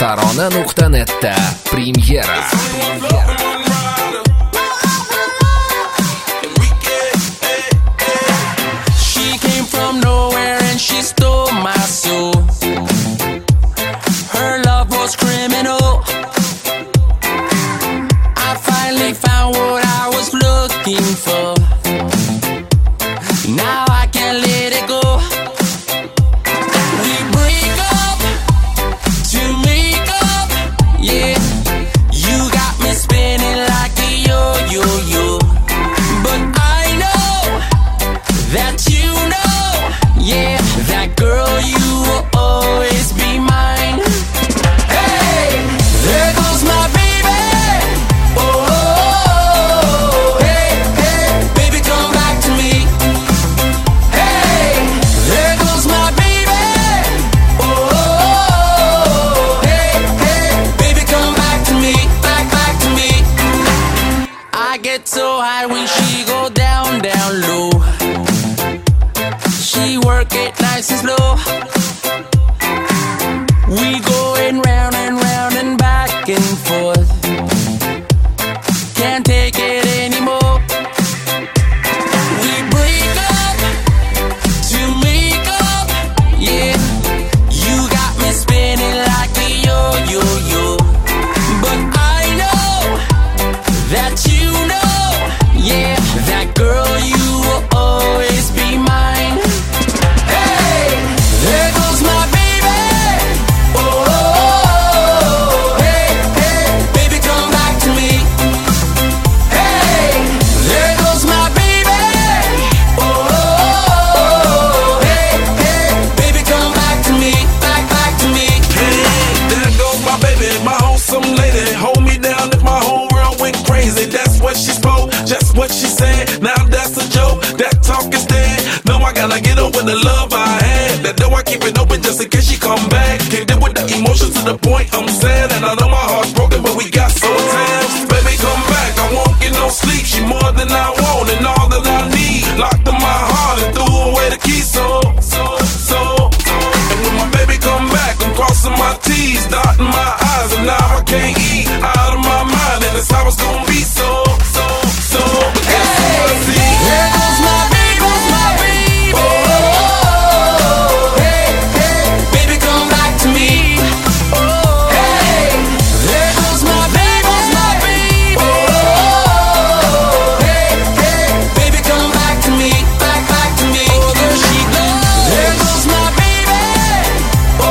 Tarona.net'da premyera. She came from nowhere and she stole my soul. Her love was criminal. I finally found what I was looking for. Now I can't let it go. We break up to make up, yeah. You got me spinning like a yo-yo-yo. But I know that you know, yeah, that girl, you will always be mine. Hey, there goes my baby. Oh, hey, hey, baby, come back to me. Hey, there goes my baby. Oh, hey, hey, baby, come back to me, back to me. I get so high when she go down low. She work it nice and slow. We going round and back and forth. Can't take it anymore. We break up to make up, yeah. You got me spinning like a yo-yo-yo. But I know that you know, yeah, that girl, you will always be mine. Hey, there goes my baby. Oh, hey, hey, baby, come back to me. Hey, there goes my baby. Oh, hey, hey, baby, come back to me, back to me. Hey, there goes my baby, my wholesome lady. Hold me down if my whole world went crazy. That's what she spoke, just what she said. Now that's a joke, that talk is dead. No, I gotta get over the love I had. That door I keep it open just in case she come back. Can't deal with the emotions to the point I'm sad. And I know my heart's broken, but we got so attached. Baby, come back, I won't get no sleep. She more than I want and all that I need. Locked in my heart and threw away the key. So. And when my baby come back, I'm crossing my T's, dotting my I's, and now I can't eat out of my mind. And that's how it's gonna be. So. But guess what I see? There goes my baby, my baby. Oh, hey, hey, baby, come back to me. Oh, hey, there goes my baby, my baby. Oh, hey, hey, baby, come back to me, back to me. Oh, there she goes. There goes my baby. Oh,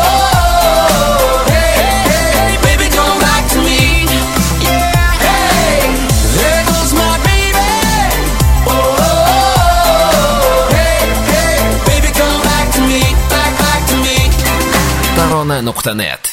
hey, hey, baby, come back to me. Yeah, hey, there goes my baby. Oh, hey, hey, baby, come back to me, back to me. Tarona.net